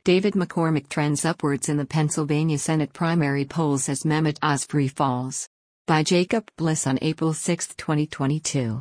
David McCormick trends upwards in the Pennsylvania Senate primary polls as Mehmet Oz free falls. By Jacob Bliss on April 6, 2022.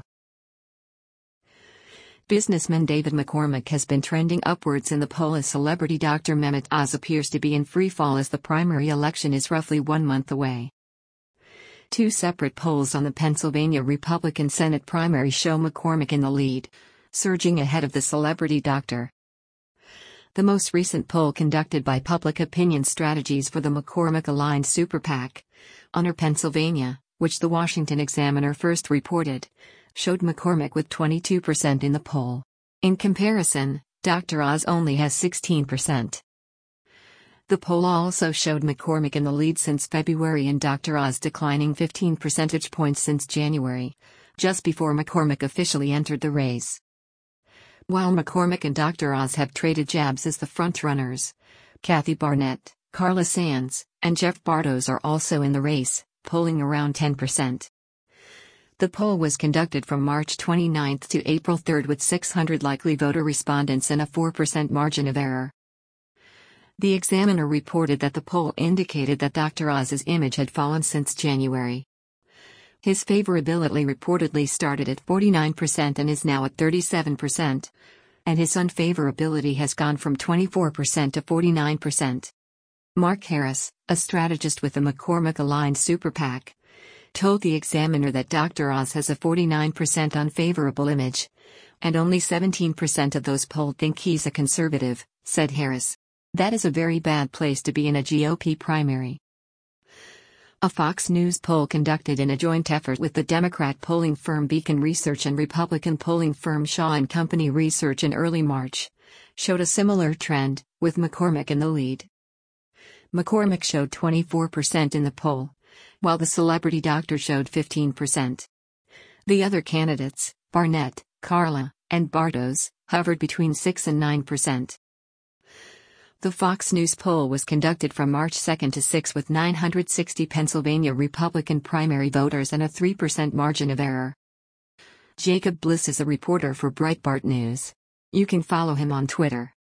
Businessman David McCormick has been trending upwards in the poll as celebrity Dr. Mehmet Oz appears to be in free fall as the primary election is roughly 1 month away. Two separate polls on the Pennsylvania Republican Senate primary show McCormick in the lead, surging ahead of the celebrity doctor. The most recent poll conducted by Public Opinion Strategies for the McCormick-aligned Super PAC, Honor Pennsylvania, which the Washington Examiner first reported, showed McCormick with 22% in the poll. In comparison, Dr. Oz only has 16%. The poll also showed McCormick in the lead since February and Dr. Oz declining 15 percentage points since January, just before McCormick officially entered the race. While McCormick and Dr. Oz have traded jabs as the frontrunners, Kathy Barnett, Carla Sands, and Jeff Bartos are also in the race, polling around 10%. The poll was conducted from March 29 to April 3 with 600 likely voter respondents and a 4% margin of error. The Examiner reported that the poll indicated that Dr. Oz's image had fallen since January. His favorability reportedly started at 49% and is now at 37%, and his unfavorability has gone from 24% to 49%. Mark Harris, a strategist with the McCormick-aligned Super PAC, told the Examiner that Dr. Oz has a 49% unfavorable image, and only 17% of those polled think he's a conservative, said Harris. That is a very bad place to be in a GOP primary. A Fox News poll conducted in a joint effort with the Democrat polling firm Beacon Research and Republican polling firm Shaw & Company Research in early March showed a similar trend, with McCormick in the lead. McCormick showed 24% in the poll, while the celebrity doctor showed 15%. The other candidates, Barnett, Carla, and Bartos, hovered between 6 and 9%. The Fox News poll was conducted from March 2 to 6 with 960 Pennsylvania Republican primary voters and a 3% margin of error. Jacob Bliss is a reporter for Breitbart News. You can follow him on Twitter.